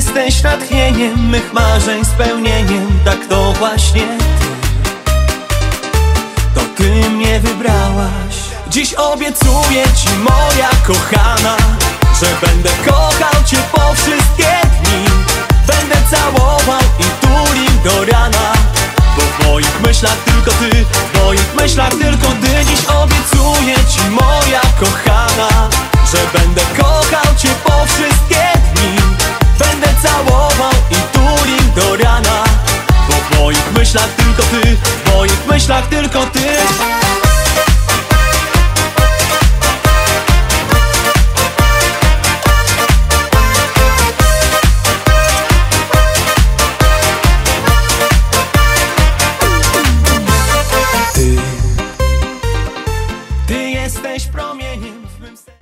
Jesteś natchnieniem mych marzeń, spełnieniem. Tak to właśnie to ty mnie wybrałaś. Dziś obiecuję ci, moja kochana, że będę kochał cię po wszystkie dni. Będę całował i tulił do rana, bo w moich myślach tylko ty, w moich myślach tylko ty. Dziś obiecuję ci, moja kochana, że